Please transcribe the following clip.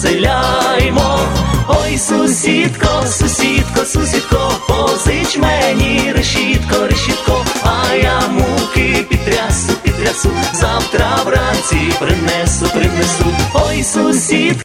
поселяймо. Ой, сусідко, сусідко, сусідко, позич мені решітко, решітко, а я муки підтрясу, підтрясу, завтра вранці принесу, принесу. Ой, сусідко.